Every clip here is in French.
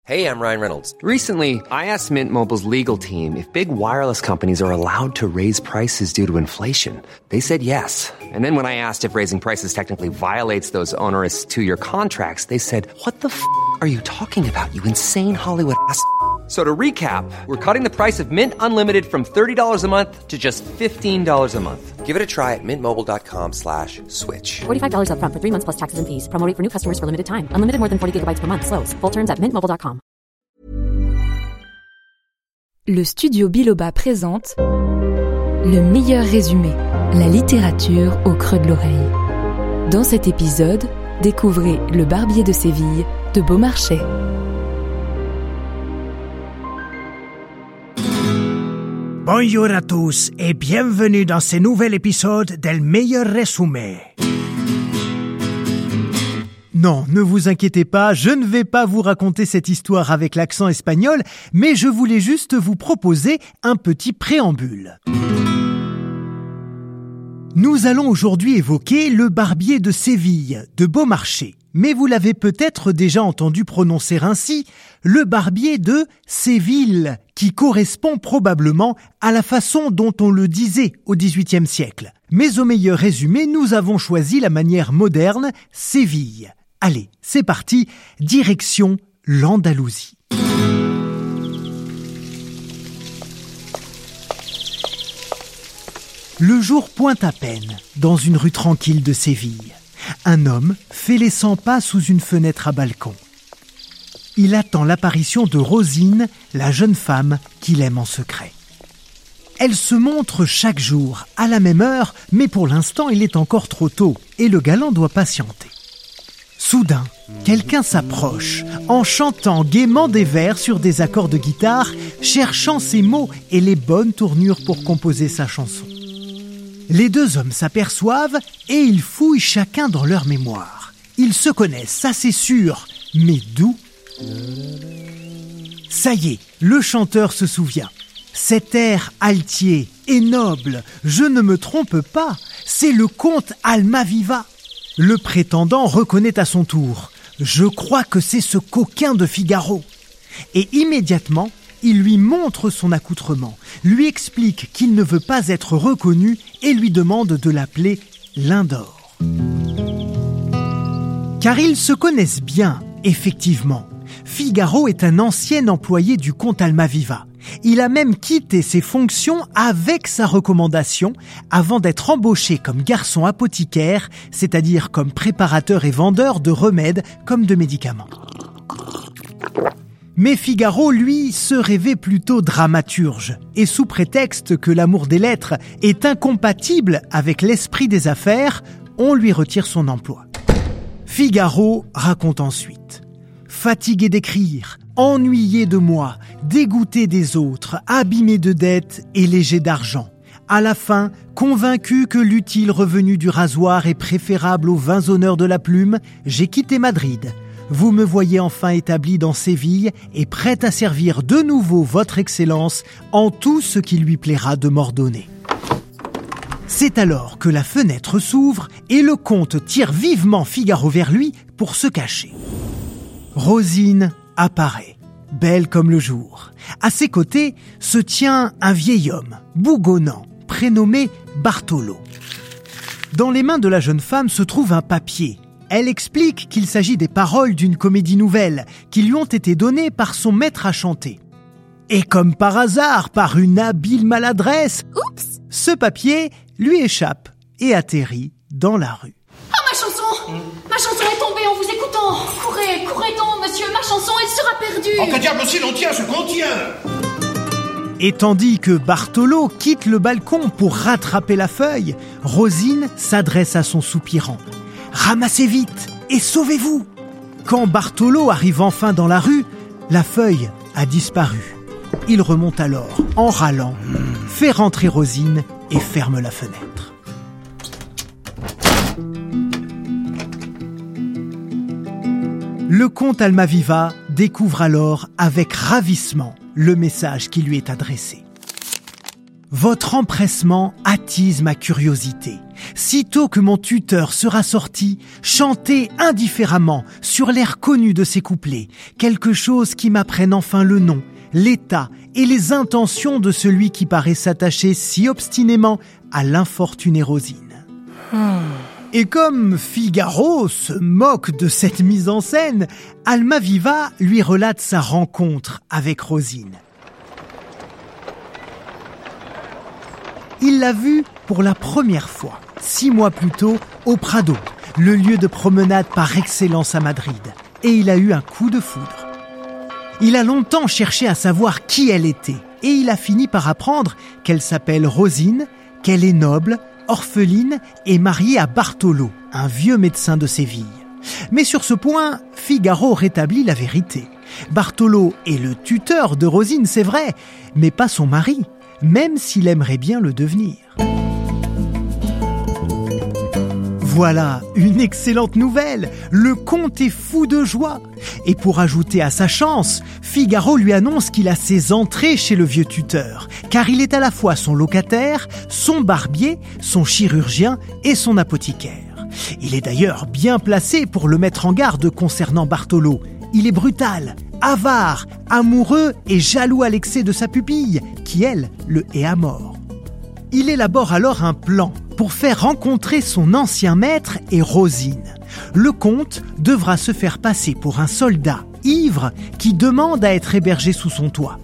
Hey, I'm Ryan Reynolds. Recently, I asked Mint Mobile's legal team if big wireless companies are allowed to raise prices due to inflation. They said yes. And then when I asked if raising prices technically violates those onerous two-year contracts, they said, "What the f*** are you talking about, you insane Hollywood ass?" So to recap, we're cutting the price of Mint Unlimited from $30 a month to just $15 a month. Give it a try at mintmobile.com/switch. $45 up front for 3 months plus taxes and fees. Promo rate for new customers for limited time. Unlimited more than 40 gigabytes per month. Slows full terms at mintmobile.com. Le studio Biloba présente le meilleur résumé, la littérature au creux de l'oreille. Dans cet épisode, découvrez Le Barbier de Séville de Beaumarchais. Bonjour à tous et bienvenue dans ce nouvel épisode del meilleur résumé. Non, ne vous inquiétez pas, je ne vais pas vous raconter cette histoire avec l'accent espagnol, mais je voulais juste vous proposer un petit préambule. Nous allons aujourd'hui évoquer Le Barbier de Séville de Beaumarchais, mais vous l'avez peut-être déjà entendu prononcer ainsi, Le Barbier de Séville, qui correspond probablement à la façon dont on le disait au XVIIIe siècle. Mais au meilleur résumé, nous avons choisi la manière moderne, Séville. Allez, c'est parti, direction l'Andalousie. Le jour pointe à peine dans une rue tranquille de Séville. Un homme fait les 100 pas sous une fenêtre à balcon. Il attend l'apparition de Rosine, la jeune femme qu'il aime en secret. Elle se montre chaque jour, à la même heure, mais pour l'instant il est encore trop tôt et le galant doit patienter. Soudain, quelqu'un s'approche, en chantant gaiement des vers sur des accords de guitare, cherchant ses mots et les bonnes tournures pour composer sa chanson. Les deux hommes s'aperçoivent et ils fouillent chacun dans leur mémoire. Ils se connaissent, ça c'est sûr, mais d'où ? Ça y est, le chanteur se souvient. Cet air altier et noble, je ne me trompe pas, c'est le comte Almaviva. Le prétendant reconnaît à son tour. Je crois que c'est ce coquin de Figaro. Et immédiatement, il lui montre son accoutrement, lui explique qu'il ne veut pas être reconnu et lui demande de l'appeler Lindor. Car ils se connaissent bien, effectivement. Figaro est un ancien employé du comte Almaviva. Il a même quitté ses fonctions avec sa recommandation avant d'être embauché comme garçon apothicaire, c'est-à-dire comme préparateur et vendeur de remèdes comme de médicaments. Mais Figaro, lui, se rêvait plutôt dramaturge, et sous prétexte que l'amour des lettres est incompatible avec l'esprit des affaires, on lui retire son emploi. Figaro raconte ensuite. Fatigué d'écrire, ennuyé de moi, dégoûté des autres, abîmé de dettes et léger d'argent. À la fin, convaincu que l'utile revenu du rasoir est préférable aux vains honneurs de la plume, j'ai quitté Madrid. Vous me voyez enfin établi dans Séville et prêt à servir de nouveau votre Excellence en tout ce qui lui plaira de m'ordonner. C'est alors que la fenêtre s'ouvre et le comte tire vivement Figaro vers lui pour se cacher. Rosine apparaît, belle comme le jour. À ses côtés se tient un vieil homme, bougonnant, prénommé Bartolo. Dans les mains de la jeune femme se trouve un papier. Elle explique qu'il s'agit des paroles d'une comédie nouvelle qui lui ont été données par son maître à chanter. Et comme par hasard, par une habile maladresse, oups, ce papier lui échappe et atterrit dans la rue. Oh, ma chanson! Ma chanson est tombée en vous écoutant! Courez, courez donc, monsieur, ma chanson, elle sera perdue! Oh, que diable aussi l'on tient, ce qu'on tient! Et tandis que Bartolo quitte le balcon pour rattraper la feuille, Rosine s'adresse à son soupirant. « Ramassez vite et sauvez-vous !» Quand Bartolo arrive enfin dans la rue, la feuille a disparu. Il remonte alors, en râlant, fait rentrer Rosine et ferme la fenêtre. Le comte Almaviva découvre alors avec ravissement le message qui lui est adressé. Votre empressement attise ma curiosité. Sitôt que mon tuteur sera sorti, chantez indifféremment sur l'air connu de ses couplets, quelque chose qui m'apprenne enfin le nom, l'état et les intentions de celui qui paraît s'attacher si obstinément à l'infortunée Rosine. Et comme Figaro se moque de cette mise en scène, Almaviva lui relate sa rencontre avec Rosine. Il l'a vue pour la première fois, 6 mois plus tôt, au Prado, le lieu de promenade par excellence à Madrid, et il a eu un coup de foudre. Il a longtemps cherché à savoir qui elle était, et il a fini par apprendre qu'elle s'appelle Rosine, qu'elle est noble, orpheline et mariée à Bartolo, un vieux médecin de Séville. Mais sur ce point, Figaro rétablit la vérité. Bartolo est le tuteur de Rosine, c'est vrai, mais pas son mari, même s'il aimerait bien le devenir. Voilà une excellente nouvelle, le comte est fou de joie. Et pour ajouter à sa chance, Figaro lui annonce qu'il a ses entrées chez le vieux tuteur, car il est à la fois son locataire, son barbier, son chirurgien et son apothicaire. Il est d'ailleurs bien placé pour le mettre en garde concernant Bartolo. Il est brutal, avare, amoureux et jaloux à l'excès de sa pupille, qui elle, le hait à mort. Il élabore alors un plan pour faire rencontrer son ancien maître et Rosine. Le comte devra se faire passer pour un soldat ivre qui demande à être hébergé sous son toit.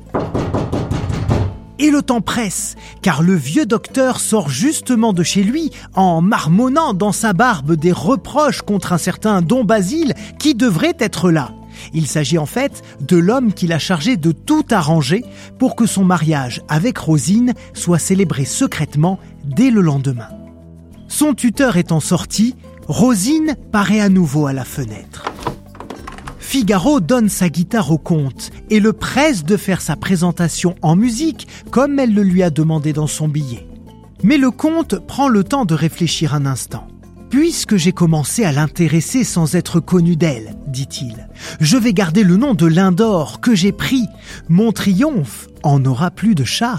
Et le temps presse, car le vieux docteur sort justement de chez lui en marmonnant dans sa barbe des reproches contre un certain Don Basile qui devrait être là. Il s'agit en fait de l'homme qu'il a chargé de tout arranger pour que son mariage avec Rosine soit célébré secrètement dès le lendemain. Son tuteur étant sorti, Rosine paraît à nouveau à la fenêtre. Figaro donne sa guitare au comte et le presse de faire sa présentation en musique comme elle le lui a demandé dans son billet. Mais le comte prend le temps de réfléchir un instant. « Puisque j'ai commencé à l'intéresser sans être connu d'elle, dit-il, je vais garder le nom de Lindor que j'ai pris. Mon triomphe en aura plus de charme. »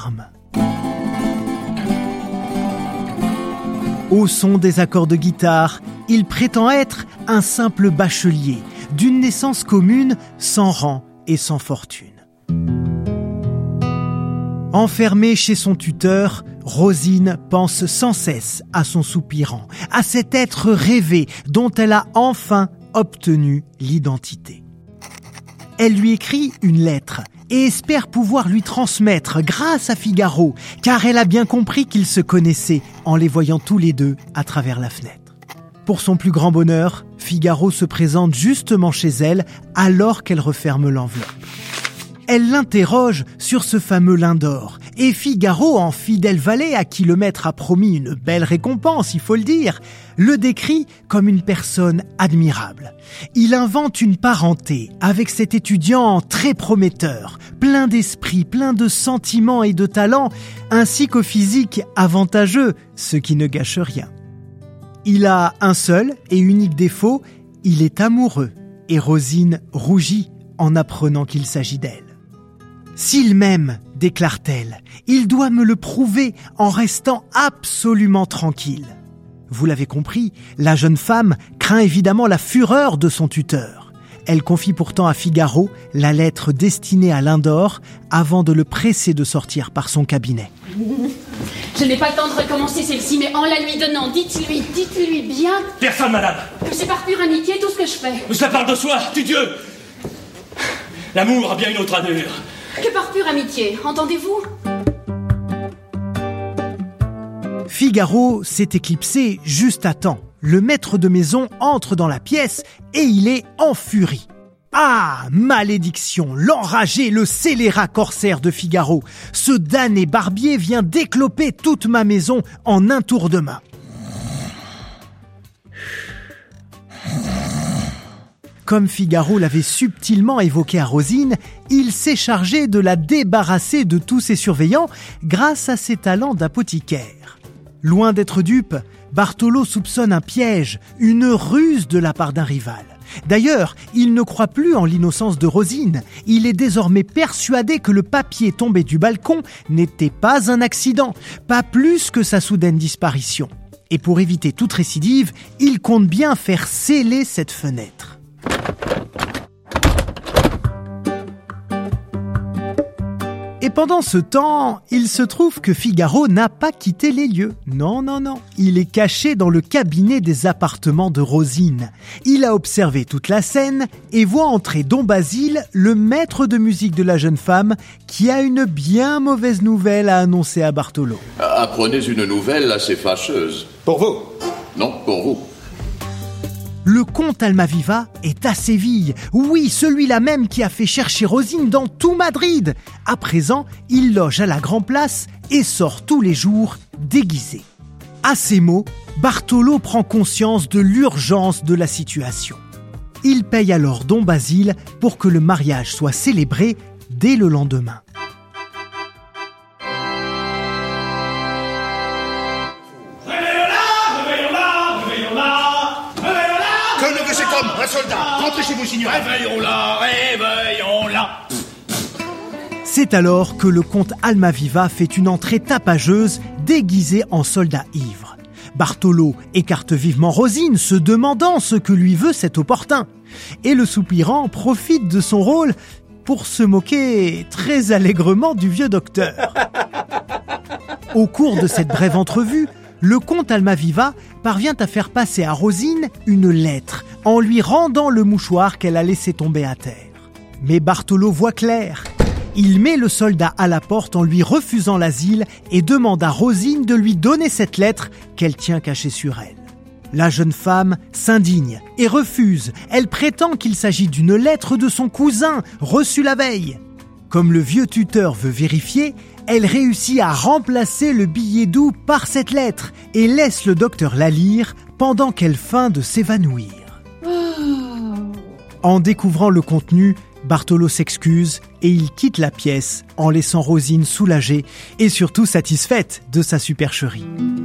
Au son des accords de guitare, il prétend être un simple bachelier, d'une naissance commune, sans rang et sans fortune. Enfermée chez son tuteur, Rosine pense sans cesse à son soupirant, à cet être rêvé dont elle a enfin obtenu l'identité. Elle lui écrit une lettre et espère pouvoir lui transmettre grâce à Figaro, car elle a bien compris qu'ils se connaissaient en les voyant tous les deux à travers la fenêtre. Pour son plus grand bonheur, Figaro se présente justement chez elle alors qu'elle referme l'enveloppe. Elle l'interroge sur ce fameux Lindor, et Figaro, en fidèle valet à qui le maître a promis une belle récompense, il faut le dire, le décrit comme une personne admirable. Il invente une parenté avec cet étudiant très prometteur, plein d'esprit, plein de sentiments et de talent, ainsi qu'au physique avantageux, ce qui ne gâche rien. Il a un seul et unique défaut, il est amoureux, et Rosine rougit en apprenant qu'il s'agit d'elle. S'il m'aime, déclare-t-elle, il doit me le prouver en restant absolument tranquille. Vous l'avez compris, la jeune femme craint évidemment la fureur de son tuteur. Elle confie pourtant à Figaro la lettre destinée à Lindor avant de le presser de sortir par son cabinet. Je n'ai pas le temps de recommencer celle-ci, mais en la lui donnant, dites-lui bien... Personne, madame. Que c'est par pure amitié tout ce que je fais. Ça parle de soi, du Dieu. L'amour a bien une autre allure. Que par pure amitié, entendez-vous ? Figaro s'est éclipsé juste à temps. Le maître de maison entre dans la pièce et il est en furie. Ah, malédiction, l'enragé, le scélérat corsaire de Figaro. Ce damné barbier vient d'écloper toute ma maison en un tour de main. Comme Figaro l'avait subtilement évoqué à Rosine, il s'est chargé de la débarrasser de tous ses surveillants grâce à ses talents d'apothicaire. Loin d'être dupe, Bartolo soupçonne un piège, une ruse de la part d'un rival. D'ailleurs, il ne croit plus en l'innocence de Rosine. Il est désormais persuadé que le papier tombé du balcon n'était pas un accident, pas plus que sa soudaine disparition. Et pour éviter toute récidive, il compte bien faire sceller cette fenêtre. Et pendant ce temps, il se trouve que Figaro n'a pas quitté les lieux. Non. Il est caché dans le cabinet des appartements de Rosine. Il a observé toute la scène et voit entrer Don Basile, le maître de musique de la jeune femme, qui a une bien mauvaise nouvelle à annoncer à Bartolo. Apprenez une nouvelle assez fâcheuse. Pour vous? Non, pour vous. Le comte Almaviva est à Séville. Oui, celui-là même qui a fait chercher Rosine dans tout Madrid. À présent, il loge à la Grand Place et sort tous les jours déguisé. À ces mots, Bartolo prend conscience de l'urgence de la situation. Il paye alors Don Basile pour que le mariage soit célébré dès le lendemain. Un soldat, rentrez chez vous, signor. Réveillons-la. C'est alors que le comte Almaviva fait une entrée tapageuse déguisé en soldat ivre. Bartolo écarte vivement Rosine, se demandant ce que lui veut cet opportun. Et le soupirant profite de son rôle pour se moquer très allègrement du vieux docteur. Au cours de cette brève entrevue, le comte Almaviva parvient à faire passer à Rosine une lettre en lui rendant le mouchoir qu'elle a laissé tomber à terre. Mais Bartolo voit clair. Il met le soldat à la porte en lui refusant l'asile et demande à Rosine de lui donner cette lettre qu'elle tient cachée sur elle. La jeune femme s'indigne et refuse. Elle prétend qu'il s'agit d'une lettre de son cousin, reçue la veille. Comme le vieux tuteur veut vérifier, elle réussit à remplacer le billet doux par cette lettre et laisse le docteur la lire pendant qu'elle feint de s'évanouir. En découvrant le contenu, Bartolo s'excuse et il quitte la pièce en laissant Rosine soulagée et surtout satisfaite de sa supercherie.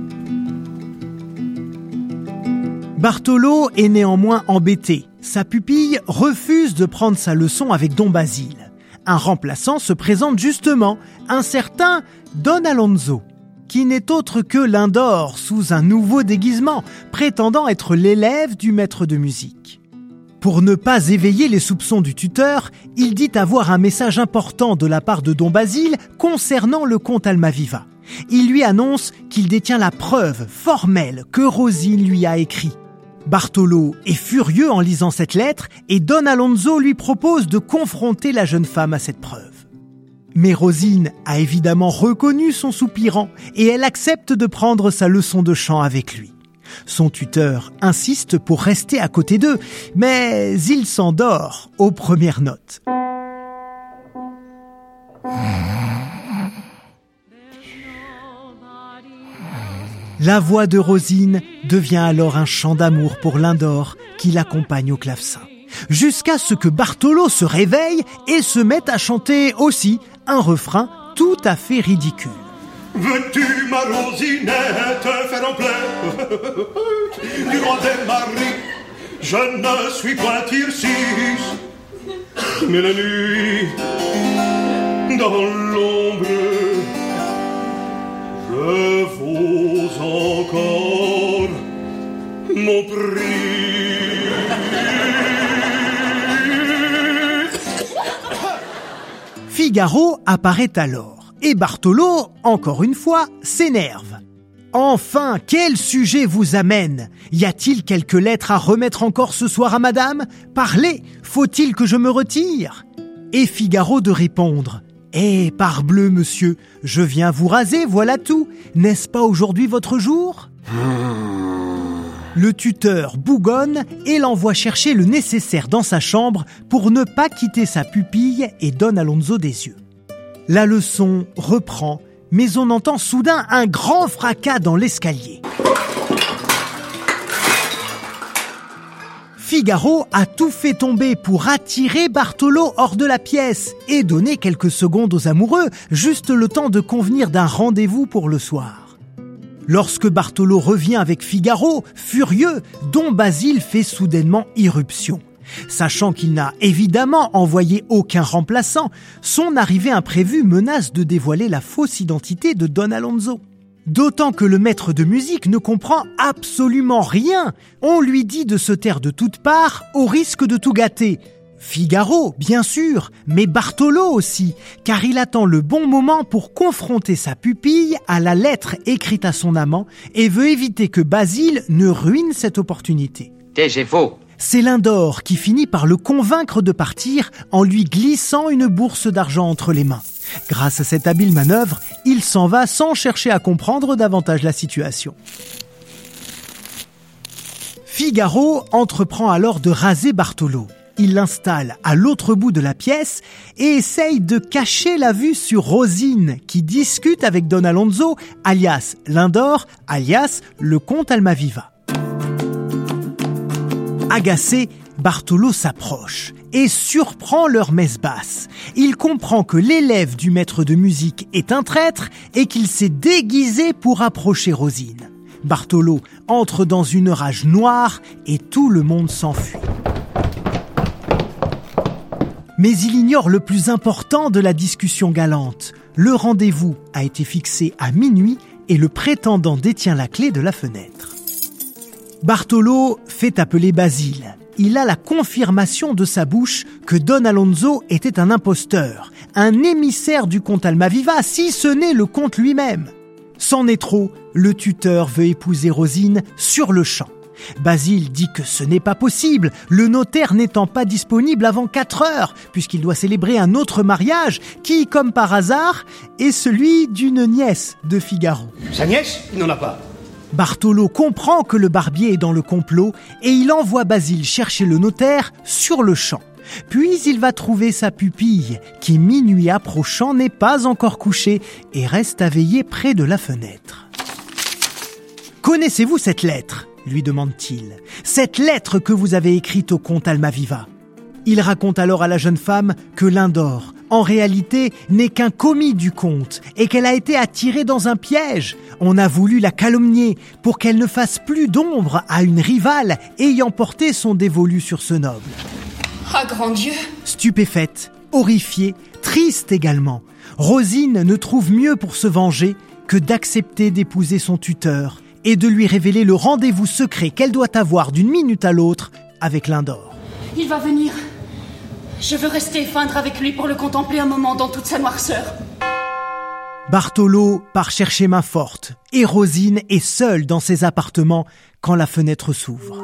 Bartolo est néanmoins embêté. Sa pupille refuse de prendre sa leçon avec Don Basile. Un remplaçant se présente justement, un certain Don Alonso, qui n'est autre que l'Indore sous un nouveau déguisement, prétendant être l'élève du maître de musique. Pour ne pas éveiller les soupçons du tuteur, il dit avoir un message important de la part de Don Basile concernant le comte Almaviva. Il lui annonce qu'il détient la preuve formelle que Rosine lui a écrit. Bartolo est furieux en lisant cette lettre et Don Alonso lui propose de confronter la jeune femme à cette preuve. Mais Rosine a évidemment reconnu son soupirant et elle accepte de prendre sa leçon de chant avec lui. Son tuteur insiste pour rester à côté d'eux, mais il s'endort aux premières notes. La voix de Rosine devient alors un chant d'amour pour l'Indore qui l'accompagne au clavecin. Jusqu'à ce que Bartolo se réveille et se mette à chanter aussi un refrain tout à fait ridicule. Veux-tu, ma Rosinette, faire en plaire du grand des maris? Je ne suis point Tircis, mais la nuit, dans l'ombre, je vaux encore mon prix. Figaro apparaît alors, et Bartolo, encore une fois, s'énerve. Enfin, quel sujet vous amène? Y a-t-il quelques lettres à remettre encore ce soir à madame? Parlez, faut-il que je me retire? Et Figaro de répondre: Eh, parbleu, monsieur, je viens vous raser, voilà tout. N'est-ce pas aujourd'hui votre jour? Le tuteur bougonne et l'envoie chercher le nécessaire dans sa chambre pour ne pas quitter sa pupille et Don Alonso des yeux. La leçon reprend, mais on entend soudain un grand fracas dans l'escalier. Figaro a tout fait tomber pour attirer Bartolo hors de la pièce et donner quelques secondes aux amoureux, juste le temps de convenir d'un rendez-vous pour le soir. Lorsque Bartolo revient avec Figaro, furieux, Don Basile fait soudainement irruption. Sachant qu'il n'a évidemment envoyé aucun remplaçant, son arrivée imprévue menace de dévoiler la fausse identité de Don Alonso. D'autant que le maître de musique ne comprend absolument rien. On lui dit de se taire de toutes parts au risque de tout gâter. Figaro, bien sûr, mais Bartolo aussi, car il attend le bon moment pour confronter sa pupille à la lettre écrite à son amant et veut éviter que Basile ne ruine cette opportunité. C'est faux. C'est Lindor qui finit par le convaincre de partir en lui glissant une bourse d'argent entre les mains. Grâce à cette habile manœuvre, il s'en va sans chercher à comprendre davantage la situation. Figaro entreprend alors de raser Bartolo. Il l'installe à l'autre bout de la pièce et essaye de cacher la vue sur Rosine, qui discute avec Don Alonso, alias Lindor, alias le comte Almaviva. Agacé, Bartolo s'approche et surprend leur messe basse. Il comprend que l'élève du maître de musique est un traître et qu'il s'est déguisé pour approcher Rosine. Bartolo entre dans une rage noire et tout le monde s'enfuit. Mais il ignore le plus important de la discussion galante. Le rendez-vous a été fixé à minuit et le prétendant détient la clé de la fenêtre. Bartolo fait appeler Basile. Il a la confirmation de sa bouche que Don Alonso était un imposteur, un émissaire du comte Almaviva, si ce n'est le comte lui-même. C'en est trop, le tuteur veut épouser Rosine sur le champ. Basile dit que ce n'est pas possible, le notaire n'étant pas disponible avant 4 heures, puisqu'il doit célébrer un autre mariage qui, comme par hasard, est celui d'une nièce de Figaro. Sa nièce, il n'en a pas. Bartolo comprend que le barbier est dans le complot et il envoie Basile chercher le notaire sur le champ. Puis il va trouver sa pupille, qui minuit approchant n'est pas encore couchée et reste à veiller près de la fenêtre. « Connaissez-vous cette lettre ?» lui demande-t-il. « Cette lettre que vous avez écrite au comte Almaviva ?» Il raconte alors à la jeune femme que Lindor, en réalité, n'est qu'un commis du comte et qu'elle a été attirée dans un piège. On a voulu la calomnier pour qu'elle ne fasse plus d'ombre à une rivale ayant porté son dévolu sur ce noble. Ah, grand Dieu! Stupéfaite, horrifiée, triste également, Rosine ne trouve mieux pour se venger que d'accepter d'épouser son tuteur et de lui révéler le rendez-vous secret qu'elle doit avoir d'une minute à l'autre avec Lindor. Il va venir. Je veux rester feindre avec lui pour le contempler un moment dans toute sa noirceur. Bartolo part chercher main forte et Rosine est seule dans ses appartements quand la fenêtre s'ouvre.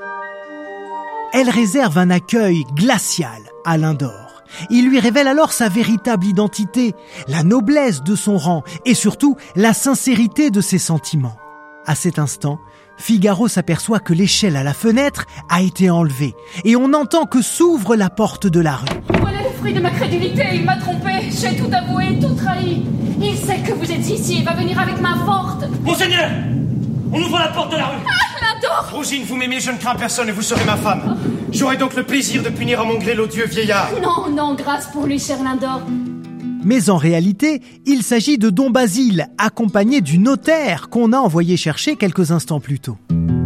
Elle réserve un accueil glacial à Lindor. Il lui révèle alors sa véritable identité, la noblesse de son rang et surtout la sincérité de ses sentiments. À cet instant, Figaro s'aperçoit que l'échelle à la fenêtre a été enlevée et on entend que s'ouvre la porte de la rue. Voilà le fruit de ma crédulité, il m'a trompé, j'ai tout avoué, tout trahi. Il sait que vous êtes ici et va venir avec main forte. Monseigneur, on ouvre la porte de la rue. Ah, Lindor! Rosine, vous m'aimez, je ne crains personne et vous serez ma femme. J'aurai donc le plaisir de punir à mon gré l'odieux vieillard. Non, non, grâce pour lui, cher Lindor. Mais en réalité, il s'agit de Don Basile, accompagné du notaire qu'on a envoyé chercher quelques instants plus tôt.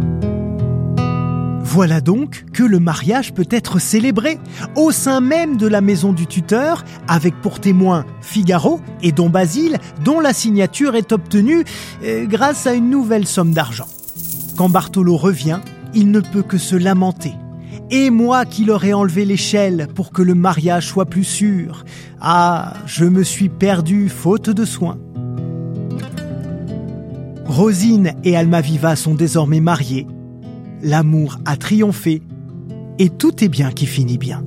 Voilà donc que le mariage peut être célébré au sein même de la maison du tuteur, avec pour témoins Figaro et Don Basile, dont la signature est obtenue grâce à une nouvelle somme d'argent. Quand Bartolo revient, il ne peut que se lamenter. Et moi qui leur ai enlevé l'échelle pour que le mariage soit plus sûr. Ah, je me suis perdu faute de soins. Rosine et Almaviva sont désormais mariés. L'amour a triomphé et tout est bien qui finit bien.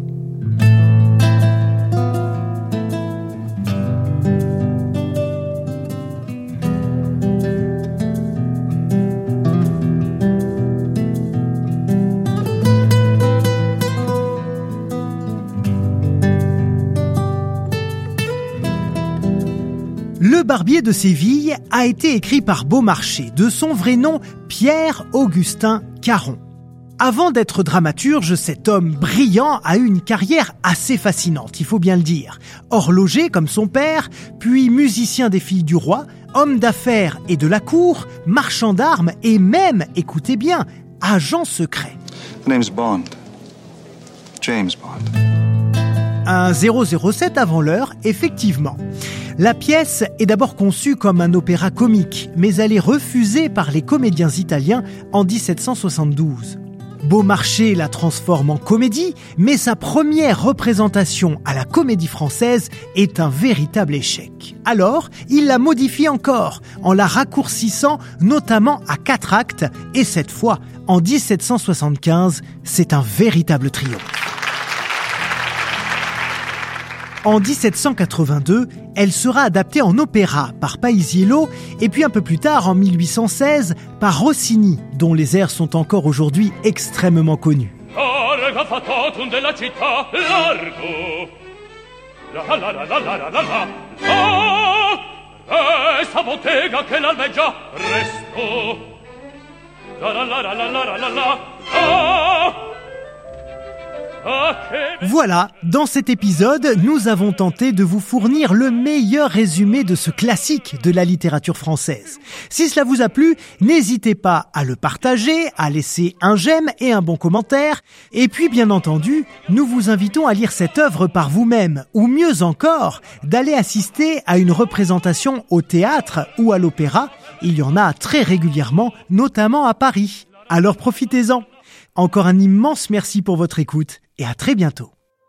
Le Barbier de Séville a été écrit par Beaumarchais, de son vrai nom Pierre-Augustin Caron. Avant d'être dramaturge, cet homme brillant a eu une carrière assez fascinante, il faut bien le dire. Horloger comme son père, puis musicien des Filles du Roi, homme d'affaires et de la cour, marchand d'armes et même, écoutez bien, agent secret. The name's Bond. James Bond. Un 007 avant l'heure, effectivement. La pièce est d'abord conçue comme un opéra comique, mais elle est refusée par les comédiens italiens en 1772. Beaumarchais la transforme en comédie, mais sa première représentation à la Comédie Française est un véritable échec. Alors, il la modifie encore, en la raccourcissant notamment à 4 actes, et cette fois, en 1775, c'est un véritable triomphe. En 1782, elle sera adaptée en opéra par Paisiello et puis un peu plus tard, en 1816, par Rossini, dont les airs sont encore aujourd'hui extrêmement connus. Voilà, dans cet épisode, nous avons tenté de vous fournir le meilleur résumé de ce classique de la littérature française. Si cela vous a plu, n'hésitez pas à le partager, à laisser un j'aime et un bon commentaire. Et puis, bien entendu, nous vous invitons à lire cette œuvre par vous-même, ou mieux encore, d'aller assister à une représentation au théâtre ou à l'opéra. Il y en a très régulièrement, notamment à Paris. Alors profitez-en. Encore un immense merci pour votre écoute et à très bientôt.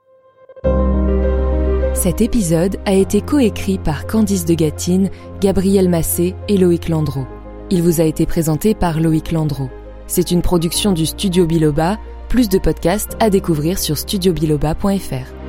Cet épisode a été coécrit par Candice de Gatine, Gabriel Massé et Loïc Landreau. Il vous a été présenté par Loïc Landreau. C'est une production du Studio Biloba. Plus de podcasts à découvrir sur studiobiloba.fr.